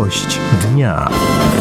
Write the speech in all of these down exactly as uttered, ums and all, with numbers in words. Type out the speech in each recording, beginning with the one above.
Gość dnia.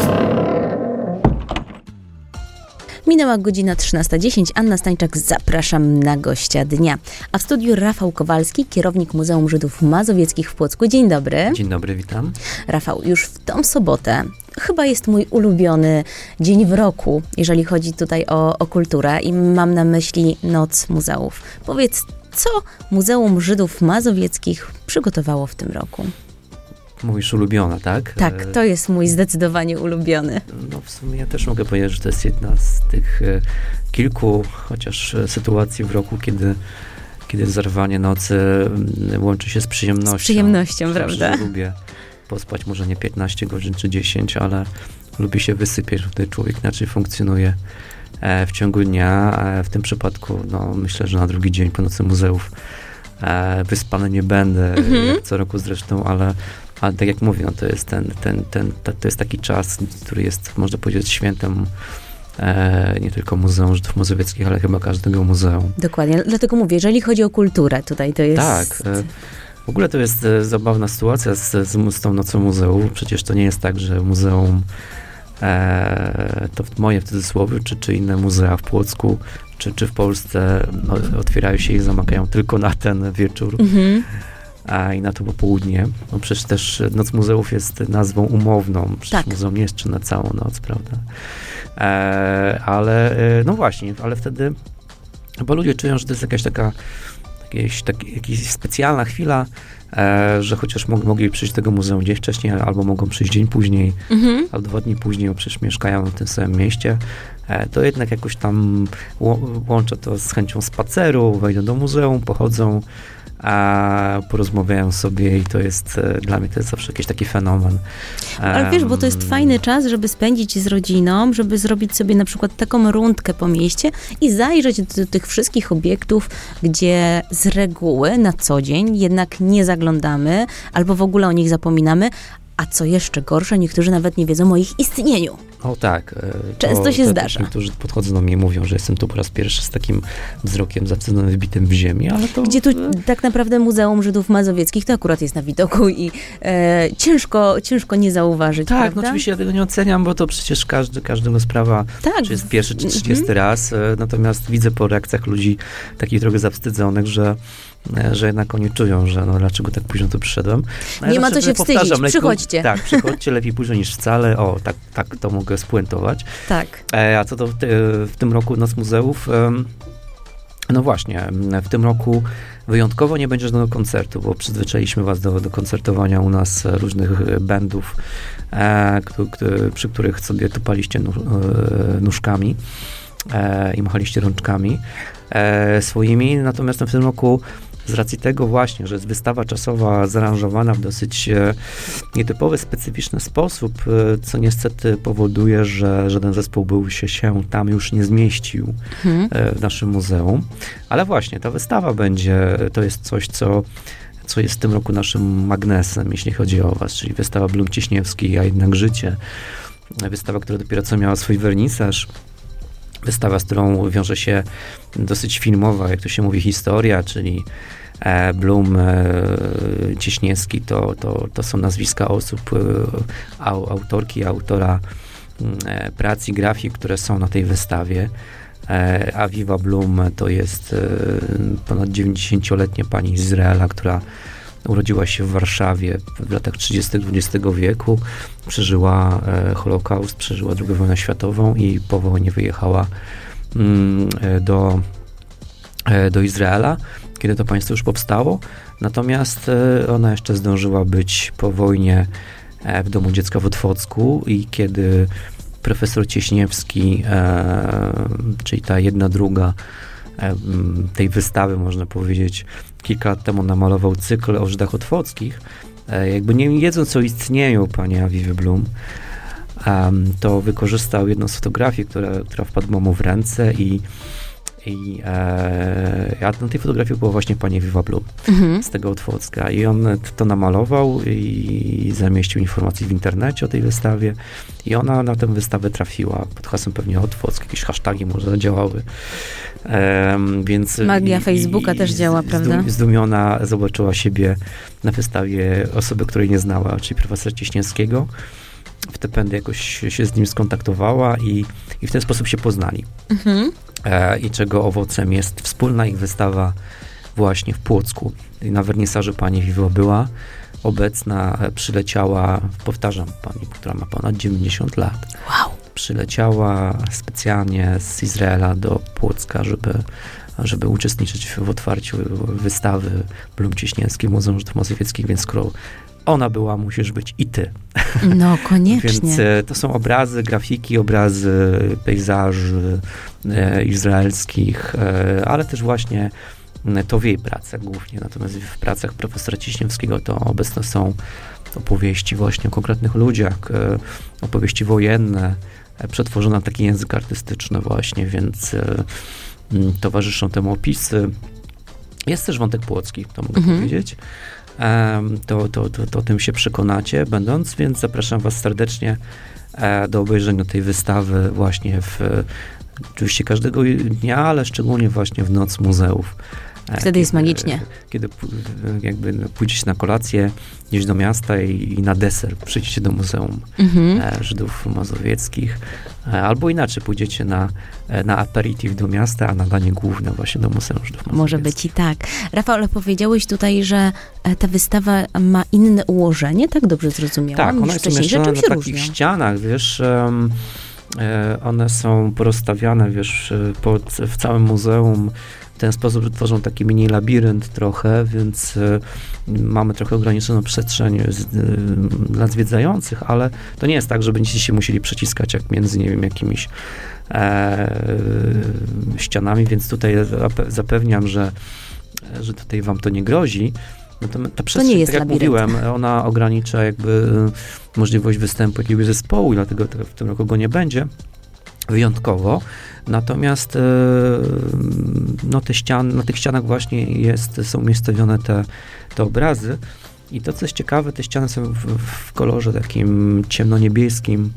Minęła godzina trzynasta dziesięć. Anna Stańczak, zapraszam na gościa dnia. A w studiu Rafał Kowalski, kierownik Muzeum Żydów Mazowieckich w Płocku. Dzień dobry. Dzień dobry, witam. Rafał, już w tą sobotę chyba jest mój ulubiony dzień w roku, jeżeli chodzi tutaj o, o kulturę i mam na myśli Noc Muzeów. Powiedz, co Muzeum Żydów Mazowieckich przygotowało w tym roku? Mówisz ulubiona, tak? Tak, to jest mój zdecydowanie ulubiony. No w sumie ja też mogę powiedzieć, że to jest jedna z tych e, kilku chociaż sytuacji w roku, kiedy, kiedy zerwanie nocy m, łączy się z przyjemnością. Z przyjemnością, Myślę, prawda? Że lubię pospać może nie piętnaście godzin czy dziesięć, ale lubię się wysypieć, wtedy człowiek inaczej funkcjonuje e, w ciągu dnia. E, w tym przypadku, no myślę, że na drugi dzień po Nocy Muzeów e, wyspany nie będę, mhm. jak co roku zresztą, ale Ale tak jak mówię, no to jest ten, ten, ten, to jest taki czas, który jest, można powiedzieć, świętem e, nie tylko Muzeum Żydów Mazowieckich, ale chyba każdego muzeum. Dokładnie, dlatego mówię, jeżeli chodzi o kulturę, tutaj to jest... Tak. E, w ogóle to jest e, zabawna sytuacja z, z, z tą Nocą Muzeum. Przecież to nie jest tak, że muzeum, e, to moje w cudzysłowie, czy, czy inne muzea w Płocku, czy, czy w Polsce no, otwierają się i zamykają tylko na ten wieczór. Mhm. A i na to popołudnie. No przecież też Noc Muzeów jest nazwą umowną. Przecież tak. Muzeum nie jest czy na całą noc, prawda? E, ale e, no właśnie, ale wtedy chyba ludzie czują, że to jest jakaś taka jakieś, tak, jakaś specjalna chwila, e, że chociaż mog, mogli przyjść do tego muzeum dzień wcześniej, albo mogą przyjść dzień później, mhm. albo dwa dni później, bo przecież mieszkają w tym samym mieście, e, to jednak jakoś tam ł- łączę to z chęcią spaceru, wejdą do muzeum, pochodzą, a porozmawiają sobie i to jest, dla mnie to jest zawsze jakiś taki fenomen. Ale wiesz, bo to jest fajny czas, żeby spędzić z rodziną, żeby zrobić sobie na przykład taką rundkę po mieście i zajrzeć do, do tych wszystkich obiektów, gdzie z reguły na co dzień jednak nie zaglądamy, albo w ogóle o nich zapominamy, a co jeszcze gorsze, niektórzy nawet nie wiedzą o ich istnieniu. O tak. Często to, się to, zdarza. Niektórzy podchodzą do mnie i mówią, że jestem tu po raz pierwszy z takim wzrokiem zawstydzony, wbitym w ziemi, ale to... Gdzie tu tak naprawdę Muzeum Żydów Mazowieckich to akurat jest na widoku i e, ciężko, ciężko nie zauważyć, Tak, prawda? no oczywiście ja tego nie oceniam, bo to przecież każdy, każdego sprawa, tak. czy jest pierwszy, czy trzydziesty mm-hmm. raz, natomiast widzę po reakcjach ludzi takich trochę zawstydzonych, że że jednak oni czują, że no dlaczego tak późno tu przyszedłem. No, nie ja ma co się wstydzić, lepiej, przychodźcie. Tak, przychodźcie, lepiej późno niż wcale. O, tak, tak to mogę spuentować. Tak. E, a co to w, te, w tym roku Noc Muzeów? Um, no właśnie, w tym roku wyjątkowo nie będzie żadnego koncertu, bo przyzwyczailiśmy was do, do koncertowania u nas różnych bandów, e, k- k- przy których sobie tupaliście nóż, e, nóżkami e, i machaliście rączkami e, swoimi. Natomiast w tym roku z racji tego właśnie, że jest wystawa czasowa zaaranżowana w dosyć e, nietypowy, specyficzny sposób, e, co niestety powoduje, że żaden zespół był się, się tam już nie zmieścił hmm. e, w naszym muzeum. Ale właśnie, ta wystawa będzie, to jest coś, co, co jest w tym roku naszym magnesem, jeśli chodzi o was, czyli wystawa Blum-Cieśniewski, a jednak życie. Wystawa, która dopiero co miała swój wernisaż. Wystawa, z którą wiąże się dosyć filmowa, jak to się mówi, historia, czyli e, Blum, e, Cieśniewski, to, to, to są nazwiska osób, e, au, autorki, autora e, prac i grafik, które są na tej wystawie. E, Aviva Blum to jest e, ponad dziewięćdziesięcioletnia pani z Izraela, która urodziła się w Warszawie w latach trzydziestych dwudziestego wieku, przeżyła e, Holokaust, przeżyła drugą wojnę światową i po wojnie wyjechała mm, do, e, do Izraela, kiedy to państwo już powstało. Natomiast e, ona jeszcze zdążyła być po wojnie e, w Domu Dziecka w Otwocku i kiedy profesor Cieśniewski, e, czyli ta jedna druga e, tej wystawy, można powiedzieć, kilka lat temu namalował cykl o Żydach Otwockich, e, jakby nie wiedząc o istnieniu pani Avivy Blum, um, to wykorzystał jedną z fotografii, która, która wpadła mu w ręce i, I e, a na tej fotografii była właśnie pani Ewa Blum mhm. z tego Otwocka. I on to namalował i zamieścił informacje w internecie o tej wystawie. I ona na tę wystawę trafiła pod hasłem pewnie Otwock. Jakieś hasztagi może działały. E, więc Magia i, Facebooka i, też działa, zdum, prawda? Zdumiona zobaczyła siebie na wystawie osoby, której nie znała, czyli profesora Cieśniewskiego. Wtedy jakoś się z nim skontaktowała i, i w ten sposób się poznali. Mhm. E, I czego owocem jest wspólna ich wystawa właśnie w Płocku. I na wernisażu pani Wiwo była obecna, przyleciała, powtarzam, pani, która ma ponad dziewięćdziesiąt lat. Wow. Przyleciała specjalnie z Izraela do Płocka, żeby, żeby uczestniczyć w otwarciu wystawy Blum Cieśniewskiej, Muzeum Żydów Mazowieckich, więc skoro ona była, musisz być i ty. No, koniecznie. Więc e, to są obrazy, grafiki, obrazy pejzaży e, izraelskich, e, ale też właśnie e, to w jej pracach głównie. Natomiast w pracach profesora Cieśniewskiego to obecne są opowieści właśnie o konkretnych ludziach, e, opowieści wojenne, e, przetworzone na taki język artystyczny właśnie, więc e, m, towarzyszą temu opisy. Jest też wątek płocki, to mogę mhm. powiedzieć. To, to, to, to tym się przekonacie będąc, więc zapraszam was serdecznie do obejrzenia tej wystawy właśnie w oczywiście każdego dnia, ale szczególnie właśnie w Noc Muzeów. Wtedy kiedy, jest magicznie. Kiedy jakby pójdziecie na kolację gdzieś do miasta i, i na deser przyjdziecie do Muzeum mhm. Żydów Mazowieckich, albo inaczej pójdziecie na, na aperitif do miasta, a na danie główne właśnie do Muzeum Żydów Mazowieckich. Może być i tak. Rafał, ale powiedziałeś tutaj, że ta wystawa ma inne ułożenie, tak dobrze zrozumiałam? Tak, ona jest umieszczona na takich różnią? ścianach, wiesz, um, one są porozstawiane, wiesz, pod, w całym muzeum. W ten sposób, że tworzą taki mini labirynt trochę, więc y, mamy trochę ograniczoną przestrzeń z, y, dla zwiedzających, ale to nie jest tak, że będziecie się musieli przeciskać jak między, nie wiem, jakimiś e, y, ścianami, więc tutaj zapewniam, że, że tutaj wam to nie grozi. No to, ta przestrzeń, to nie jest tak jak labirynt. Mówiłem, ona ogranicza jakby y, możliwość występu jakiegoś zespołu i dlatego w tym roku go nie będzie. Wyjątkowo. Natomiast no, te ścian, na tych ścianach właśnie jest, są umiejscowione te, te obrazy. I to, co jest ciekawe, te ściany są w, w kolorze takim ciemnoniebieskim.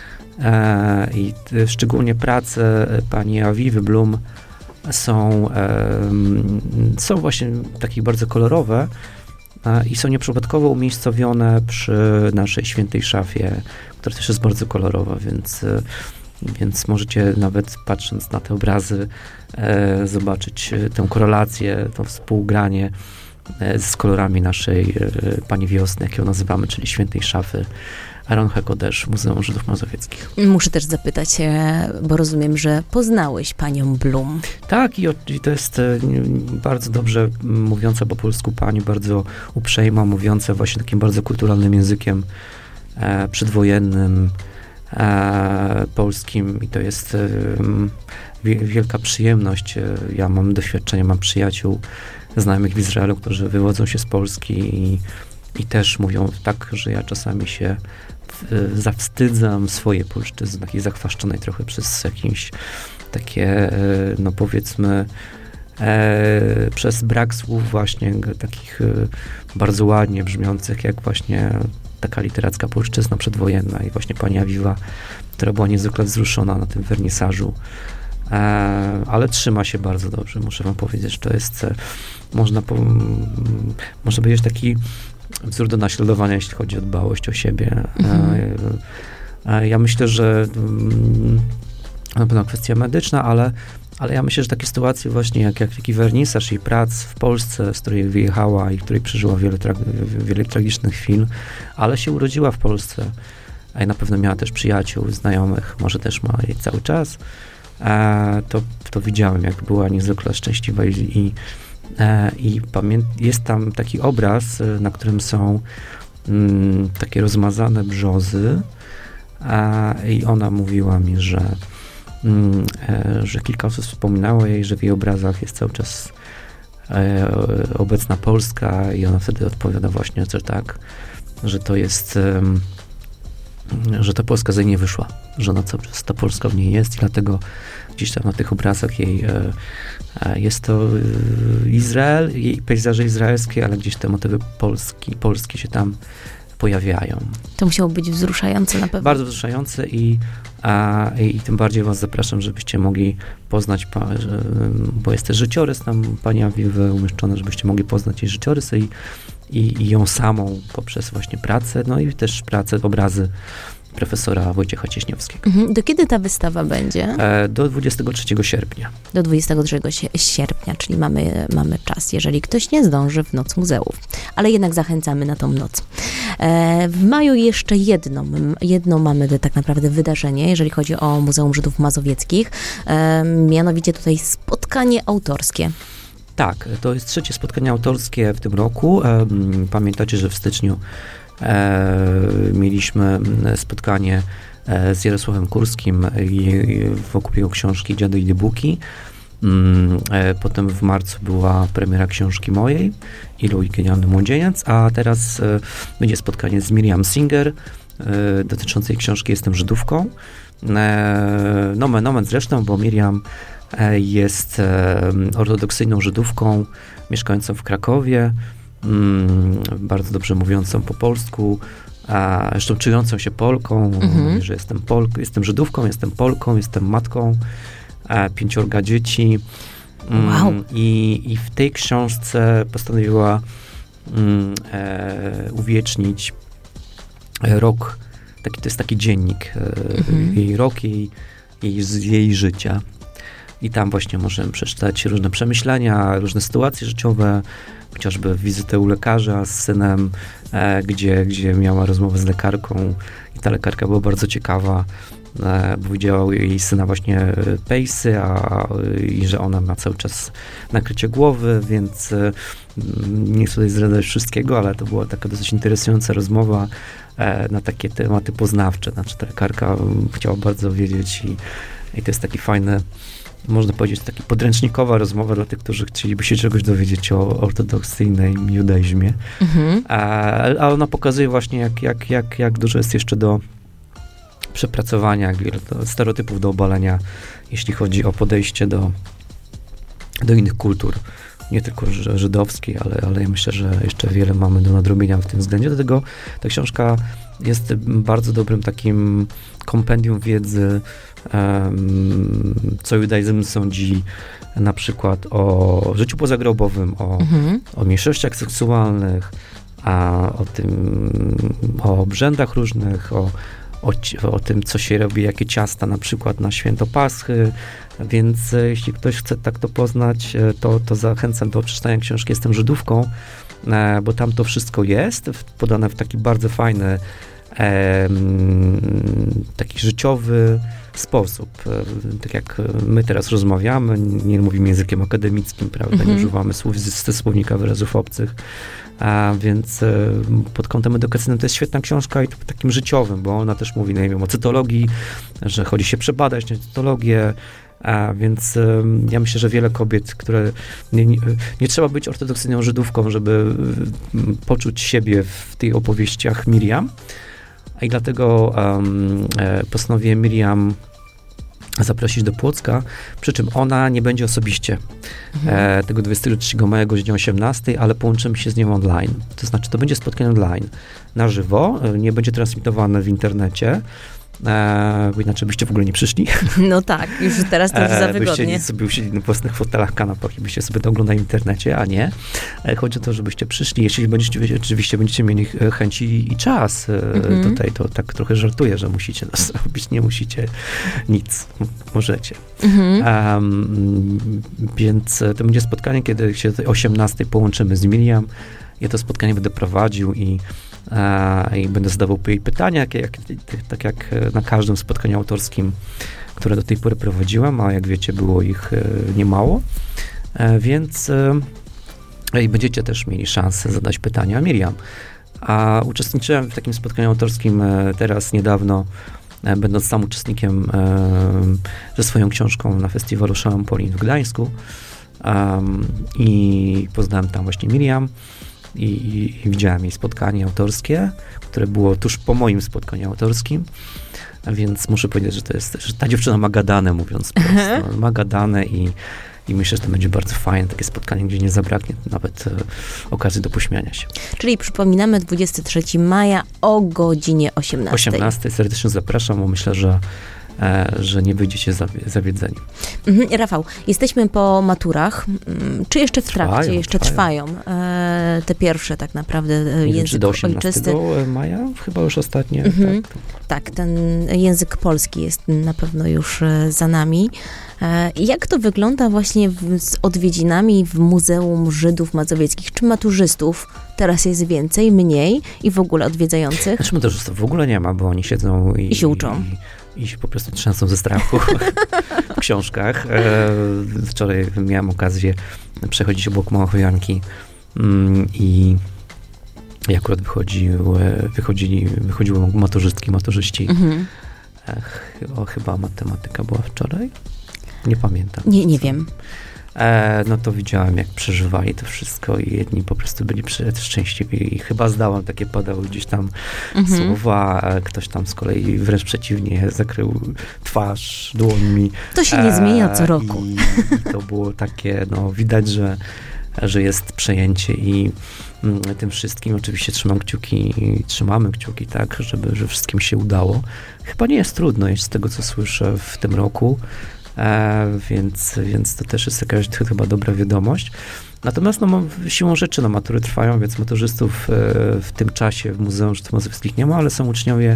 E, I t, szczególnie prace pani Awiwy Blum są, e, są właśnie takie bardzo kolorowe e, i są nieprzypadkowo umiejscowione przy naszej świętej szafie, która też jest bardzo kolorowa, więc e, Więc możecie nawet patrząc na te obrazy e, zobaczyć tę korelację, to współgranie e, z kolorami naszej e, Pani Wiosny, jak ją nazywamy, czyli świętej szafy Aron Hekodesz, Muzeum Żydów Mazowieckich. Muszę też zapytać, bo rozumiem, że poznałeś panią Blum. Tak, i, i to jest e, bardzo dobrze mówiąca po polsku pani, bardzo uprzejma, mówiąca właśnie takim bardzo kulturalnym językiem e, przedwojennym, E, polskim i to jest e, wielka przyjemność. Ja mam doświadczenie, mam przyjaciół, znajomych w Izraelu, którzy wywodzą się z Polski i, i też mówią tak, że ja czasami się e, zawstydzam swojej polszczyzny, takiej zachwaszczonej trochę przez jakieś takie, e, no powiedzmy, e, przez brak słów właśnie takich e, bardzo ładnie brzmiących, jak właśnie taka literacka polszczyzna przedwojenna i właśnie pani Awiwa, która była niezwykle wzruszona na tym wernisażu, e, ale trzyma się bardzo dobrze, muszę wam powiedzieć, że to jest, e, można, po, m, można powiedzieć, taki wzór do naśladowania, jeśli chodzi o dbałość o siebie. Mhm. E, e, ja myślę, że m, na pewno kwestia medyczna, ale Ale ja myślę, że takie sytuacje właśnie jak, jak taki wernisaż jej prac w Polsce, z której wyjechała i której przeżyła wiele, tra wiele tragicznych chwil, ale się urodziła w Polsce, a na pewno miała też przyjaciół, znajomych, może też ma jej cały czas, e, to, to widziałem, jak była niezwykle szczęśliwa i, i, e, i pamię jest tam taki obraz, na którym są mm, takie rozmazane brzozy, a, i ona mówiła mi, że że kilka osób wspominało jej, że w jej obrazach jest cały czas e, obecna Polska i ona wtedy odpowiada właśnie, że tak, że to jest że ta Polska z niej nie wyszła, że ona cały czas ta Polska w niej jest i dlatego gdzieś tam na tych obrazach jej e, e, jest to e, Izrael, jej pejzaże izraelskie, ale gdzieś te motywy polski, polskie się tam pojawiają. To musiało być wzruszające na pewno. Bardzo wzruszające i, a, i, i tym bardziej was zapraszam, żebyście mogli poznać, pa, że, bo jest też życiorys tam pani Awiwy umieszczony, żebyście mogli poznać jej życiorys i, i, i ją samą poprzez właśnie pracę, no i też pracę, obrazy profesora Wojciecha Cieśniowskiego. Mhm. Do kiedy ta wystawa będzie? E, do dwudziestego trzeciego sierpnia. Do dwudziestego trzeciego sierpnia, czyli mamy, mamy czas, jeżeli ktoś nie zdąży w Noc Muzeów. Ale jednak zachęcamy na tą noc. E, w maju jeszcze jedno, jedno mamy tak naprawdę wydarzenie, jeżeli chodzi o Muzeum Żydów Mazowieckich. E, mianowicie tutaj spotkanie autorskie. Tak, to jest trzecie spotkanie autorskie w tym roku. E, pamiętacie, że w styczniu E, mieliśmy spotkanie e, z Jarosławem Kurskim i, i wokół jego książki Dziady i Dybuki. Mm, e, potem w marcu była premiera książki mojej Ilu i genialny młodzieniec, a teraz e, będzie spotkanie z Miriam Singer e, dotyczącej książki Jestem Żydówką. E, nomen omen zresztą, bo Miriam e, jest e, ortodoksyjną Żydówką mieszkającą w Krakowie. Mm, bardzo dobrze mówiącą po polsku, a zresztą czującą się Polką, mm-hmm. mówi, że jestem Polką, jestem Żydówką, jestem Polką, jestem matką a, pięciorga dzieci. Mm, wow. i, I w tej książce postanowiła mm, e, uwiecznić rok, taki, to jest taki dziennik, e, mm-hmm. jej rok, jej, jej, jej życia. I tam właśnie możemy przeczytać różne przemyślenia, różne sytuacje życiowe, chociażby wizytę u lekarza z synem, e, gdzie, gdzie miała rozmowę z lekarką i ta lekarka była bardzo ciekawa, e, bo widziała jej syna właśnie pejsy, a, i że ona ma cały czas nakrycie głowy, więc e, nie chcę tutaj zdradzać wszystkiego, ale to była taka dosyć interesująca rozmowa e, na takie tematy poznawcze. Znaczy ta lekarka chciała bardzo wiedzieć i, i to jest taki fajny, można powiedzieć, taki podręcznikowa rozmowa dla tych, którzy chcieliby się czegoś dowiedzieć o ortodoksyjnym judaizmie. Mhm. A, a ona pokazuje właśnie, jak, jak, jak, jak dużo jest jeszcze do przepracowania, jak wiele to stereotypów do obalenia, jeśli chodzi o podejście do, do innych kultur. Nie tylko żydowskiej, ale, ale ja myślę, że jeszcze wiele mamy do nadrobienia w tym względzie. Dlatego ta książka jest bardzo dobrym takim kompendium wiedzy, um, co judaizm sądzi na przykład o życiu pozagrobowym, o, mhm. o mniejszościach seksualnych, a o tym, o obrzędach różnych, o, o, o tym, co się robi, jakie ciasta na przykład na święto Paschy, więc e, jeśli ktoś chce tak to poznać, e, to, to zachęcam do przeczytania książki Jestem Żydówką, e, bo tam to wszystko jest, w, podane w taki bardzo fajny, e, taki życiowy sposób. E, tak jak my teraz rozmawiamy, nie mówimy językiem akademickim, prawda, mhm. nie używamy słów ze słownika wyrazów obcych, a więc e, pod kątem edukacyjnym to jest świetna książka i to takim życiowym, bo ona też mówi, nie wiem, o cytologii, że chodzi się przebadać na cytologię, a więc e, ja myślę, że wiele kobiet, które nie, nie, nie trzeba być ortodoksyjną Żydówką, żeby e, poczuć siebie w tych opowieściach Miriam, i dlatego um, e, postanowiłem Miriam zaprosić do Płocka, przy czym ona nie będzie osobiście mhm. e, tego dwudziestego trzeciego maja o godzinie osiemnastej, ale połączymy się z nią online. To znaczy, to będzie spotkanie online, na żywo, e, nie będzie transmitowane w internecie, e, bo inaczej byście w ogóle nie przyszli. No tak, już teraz to już za wygodnie. Byście sobie usiedli na własnych fotelach, kanapach i byście sobie to oglądali w internecie, a nie. E, chodzi o to, żebyście przyszli, jeśli będziecie, oczywiście będziecie mieli chęci i czas e, mhm. tutaj, to tak trochę żartuję, że musicie nas robić, nie musicie nic, możecie. Mhm. Um, więc to będzie spotkanie, kiedy się o osiemnastej połączymy z Miriam. Ja to spotkanie będę prowadził i, e, i będę zadawał jej pytania, jak, jak, tak jak na każdym spotkaniu autorskim, które do tej pory prowadziłem, a jak wiecie, było ich e, niemało. E, więc e, i będziecie też mieli szansę zadać pytania Miriam. A uczestniczyłem w takim spotkaniu autorskim e, teraz niedawno, e, będąc sam uczestnikiem e, ze swoją książką na festiwalu Szalampolin w Gdańsku. Um, I poznałem tam właśnie Miriam. i, i, i widziałem jej spotkanie autorskie, które było tuż po moim spotkaniu autorskim, a więc muszę powiedzieć, że to jest, że ta dziewczyna ma gadane, mówiąc prosto. Ma gadane i, i myślę, że to będzie bardzo fajne takie spotkanie, gdzie nie zabraknie nawet e, okazji do pośmiania się. Czyli przypominamy dwudziestego trzeciego maja o godzinie osiemnastej. osiemnastej serdecznie zapraszam, bo myślę, że E, że nie wyjdziecie zawiedzeni. Mhm. Rafał, jesteśmy po maturach. Czy jeszcze w trakcie? Trwają, jeszcze trwają. trwają. E, te pierwsze tak naprawdę nie język wiem, czy do osiemnastego ojczysty. maja? Chyba już ostatnie. Mhm. Tak. tak, ten język polski jest na pewno już za nami. E, jak to wygląda właśnie w, z odwiedzinami w Muzeum Żydów Mazowieckich? Czy maturzystów teraz jest więcej, mniej i w ogóle odwiedzających? Znaczy maturzystów w ogóle nie ma, bo oni siedzą i, I się uczą. I, i się po prostu trzęsą ze strachu w książkach. E, wczoraj miałem okazję przechodzić obok Małochowianki mm, i, i akurat wychodził, wychodzili, wychodziły maturzystki, maturzyści. Mhm. E, o, chyba matematyka była wczoraj? Nie pamiętam. Nie, nie wiem. E, no to widziałem, jak przeżywali to wszystko i jedni po prostu byli szczęśliwi i chyba zdałam, takie padały gdzieś tam mhm. słowa, a ktoś tam z kolei wręcz przeciwnie zakrył twarz dłońmi. To się nie e, zmienia co roku. I, i to było takie, no widać, że, że jest przejęcie i mm, tym wszystkim oczywiście trzymam kciuki, trzymamy kciuki, tak, żeby że wszystkim się udało. Chyba nie jest trudno, jest z tego, co słyszę w tym roku. E, więc, więc to też jest jakaś chyba dobra wiadomość. Natomiast no, siłą rzeczy no, matury trwają, więc maturzystów e, w tym czasie w Muzeum Żydów Mazowieckich nie ma, ale są uczniowie,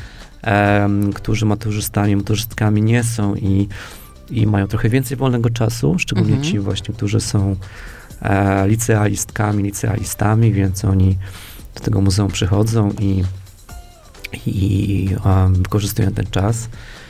e, którzy maturzystami, maturzystkami nie są i, i mają trochę więcej wolnego czasu, szczególnie mhm. ci właśnie, którzy są e, licealistkami, licealistami, więc oni do tego muzeum przychodzą i, i um, wykorzystują ten czas.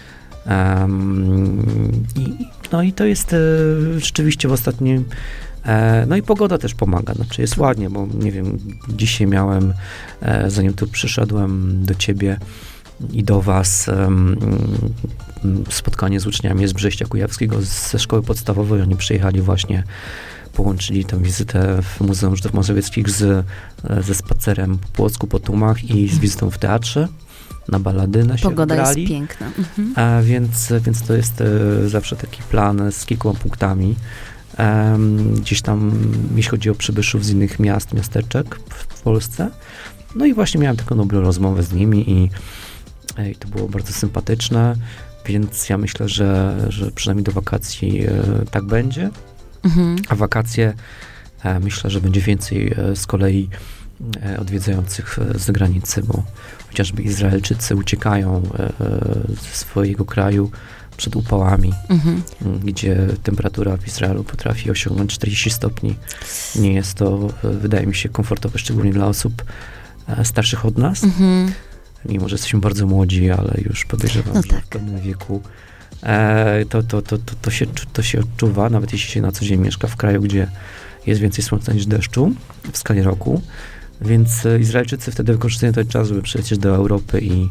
Um, i, no i to jest e, rzeczywiście w ostatnim, e, no i pogoda też pomaga, znaczy jest ładnie, bo nie wiem, dzisiaj miałem, e, zanim tu przyszedłem do ciebie i do was, um, spotkanie z uczniami z Brześcia Kujawskiego ze szkoły podstawowej, oni przyjechali właśnie, połączyli tę wizytę w Muzeum Żydów Mazowieckich z, ze spacerem po Płocku, po Tumach i z wizytą w teatrze. Na baladynę się Pogoda wybrali. jest piękna. Mhm. A więc, więc to jest e, zawsze taki plan z kilkoma punktami. E, gdzieś tam, jeśli chodzi o przybyszów z innych miast, miasteczek w, w Polsce. No i właśnie miałem taką dobrą rozmowę z nimi i, e, i to było bardzo sympatyczne, więc ja myślę, że, że przynajmniej do wakacji e, tak będzie. Mhm. A wakacje e, myślę, że będzie więcej e, z kolei e, odwiedzających z zagranicy, bo chociażby Izraelczycy uciekają e, ze swojego kraju przed upałami, mhm. gdzie temperatura w Izraelu potrafi osiągnąć czterdzieści stopni. Nie jest to, wydaje mi się, komfortowe, szczególnie dla osób e, starszych od nas. Mhm. Mimo, że jesteśmy bardzo młodzi, ale już podejrzewam, no tak. że w pewnym wieku e, to, to, to, to, to, się, to się odczuwa, nawet jeśli się na co dzień mieszka w kraju, gdzie jest więcej słońca niż deszczu w skali roku. Więc Izraelczycy wtedy wykorzystują ten czas, żeby przylecieć do Europy i,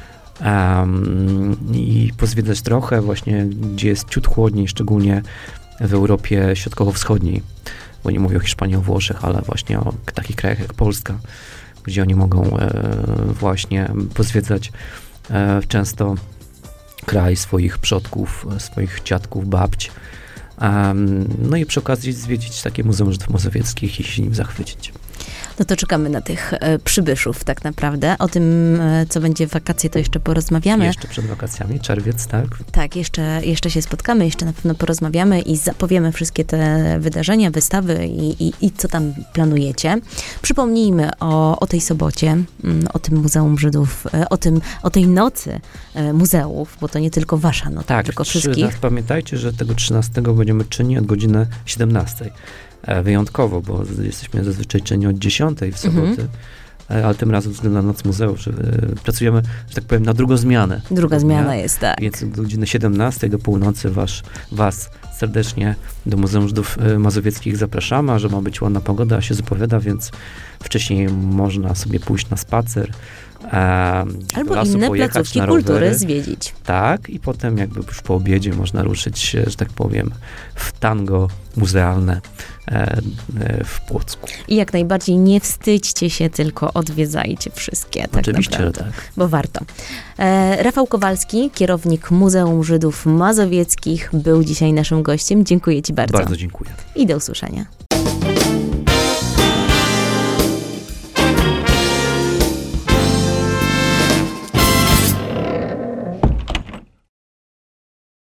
um, i pozwiedzać trochę właśnie, gdzie jest ciut chłodniej, szczególnie w Europie Środkowo-Wschodniej, bo nie mówię o Hiszpanii, o Włoszech, ale właśnie o takich krajach jak Polska, gdzie oni mogą e, właśnie pozwiedzać e, często kraj swoich przodków, swoich dziadków, babć. Um, no i przy okazji zwiedzić takie Muzeum Żydów Mazowieckich i się nim zachwycić. No to czekamy na tych e, przybyszów tak naprawdę. O tym, e, co będzie w wakacje, to jeszcze porozmawiamy. Jeszcze przed wakacjami, czerwiec, tak? Tak, jeszcze, jeszcze się spotkamy, jeszcze na pewno porozmawiamy i zapowiemy wszystkie te wydarzenia, wystawy i, i, i co tam planujecie. Przypomnijmy o, o tej sobocie, o tym Muzeum Żydów, o tym, o tej nocy muzeów, bo to nie tylko wasza noc, tak, tylko wszystkich. Tak, pamiętajcie, że tego trzynastego będziemy czynić od godziny siedemnastej. Wyjątkowo, bo jesteśmy zazwyczaj czynni od dziesiątej w soboty, mhm. ale tym razem ze względu na Noc Muzeów, że pracujemy, że tak powiem, na drugą zmianę. Druga zmiana dnia, jest, tak. Więc od godziny siedemnastej do północy was, was serdecznie do Muzeum Żydów Mazowieckich zapraszamy, a że ma być ładna pogoda, się zapowiada, więc wcześniej można sobie pójść na spacer, Albo inne placówki kultury zwiedzić. Tak, i potem jakby już po obiedzie można ruszyć, że tak powiem, w tango muzealne w Płocku. I jak najbardziej nie wstydźcie się, tylko odwiedzajcie wszystkie. Tak Oczywiście, naprawdę, że tak. Bo warto. E, Rafał Kowalski, kierownik Muzeum Żydów Mazowieckich, był dzisiaj naszym gościem. Dziękuję ci bardzo. Bardzo dziękuję. I do usłyszenia.